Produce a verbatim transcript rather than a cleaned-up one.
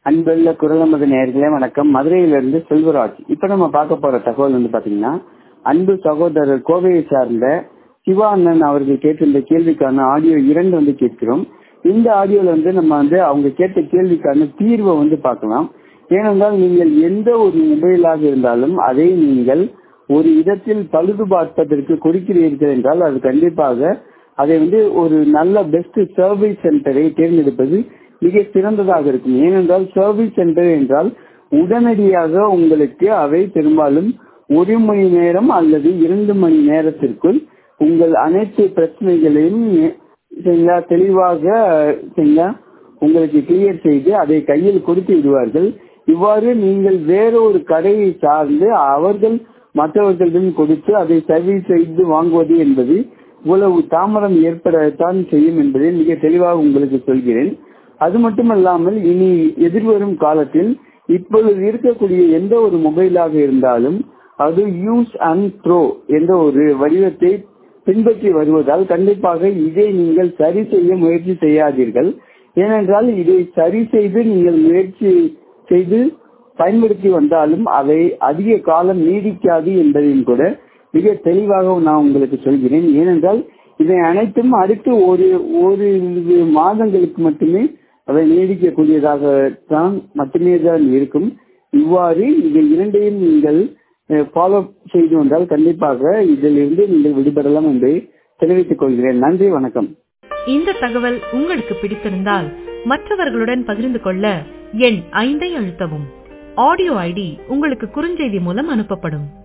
அன்புள்ள குரலமது நேயர்களே வணக்கம். மதுரையிலிருந்து செல்வராஜ். இப்ப நம்ம பார்க்க போற தகவல் வந்து பாத்தீங்கன்னா, அன்பு சகோதரர் கோவையை சார்ந்த சிவா அண்ணன் அவர்கள் கேட்டிருந்த கேள்விக்கான ஆடியோ இரண்டு வந்து கேட்கிறோம். இந்த ஆடியோல வந்து நம்ம வந்து அவங்க கேட்ட கேள்விக்கான தீர்வை வந்து பார்க்கலாம். ஏனென்றால் நீங்கள் எந்த ஒரு மொபைலாக இருந்தாலும் அதை நீங்கள் ஒரு இடத்தில் பழுது பார்ப்பதற்கு கொடுக்கிறீர்கள் என்றால் அது கண்டிப்பாக அதை வந்து ஒரு நல்ல பெஸ்ட் சர்வீஸ் சென்டரை தேர்ந்தெடுப்பது மிக சிறந்ததாக இருக்கும். ஏனென்றால் சர்வீஸ் சென்டர் என்றால் உடனடியாக உங்களுக்கு அவை பெரும்பாலும் ஒரு மணி நேரம் அல்லது இரண்டு மணி நேரத்திற்குள் உங்கள் அனைத்து பிரச்சனைகளையும் தெளிவாக உங்களுக்கு கிளியர் செய்து அதை கையில் கொடுத்து விடுவார்கள். இவ்வாறு நீங்கள் வேறொரு கடையை சார்ந்து அவர்கள் மற்றவர்களிடம் கொடுத்து அதை சர்வீஸ் செய்து வாங்குவது என்பது இவ்வளவு தாமதம் ஏற்படத்தான் செய்யும் என்பதை மிக தெளிவாக உங்களுக்கு சொல்கிறேன். அது மட்டுமல்லாமல் இனி எதிர்வரும் காலத்தில் இப்பொழுது இருக்கக்கூடிய எந்த ஒரு மொபைலாக இருந்தாலும் அது யூஸ் அண்ட் த்ரோ என்ற ஒரு வடிவத்தை பின்பற்றி வருவதால் கண்டிப்பாக இதை நீங்கள் சரி செய்ய முயற்சி செய்யாதீர்கள். ஏனென்றால் இதை சரி செய்து நீங்கள் முயற்சி செய்து பயன்படுத்தி வந்தாலும் அவை அதிக காலம் நீடிக்காது என்பதையும் கூட மிக தெளிவாக நான் உங்களுக்கு சொல்கிறேன். ஏனென்றால் இதை அனைத்தும் அடுத்து ஒரு ஒரு மாதங்களுக்கு மட்டுமே அவை நீடிக்கக்கூடியதாக தான் மட்டுமே தான் இருக்கும். இவ்வாறு இதை இரண்டையும் நீங்கள் ஃபாலோ செய்து வந்தால் கண்டிப்பாக இதிலிருந்து நீங்கள் விடுபடலாம் என்று தெரிவித்துக் கொள்கிறேன். நன்றி, வணக்கம். இந்த தகவல் உங்களுக்கு பிடித்திருந்தால் மற்றவர்களுடன் பகிர்ந்து கொள்ள எண் ஐந்தை அழுத்தவும். ஆடியோ ஐடி உங்களுக்கு குறுஞ்செய்தி மூலம் அனுப்பப்படும்.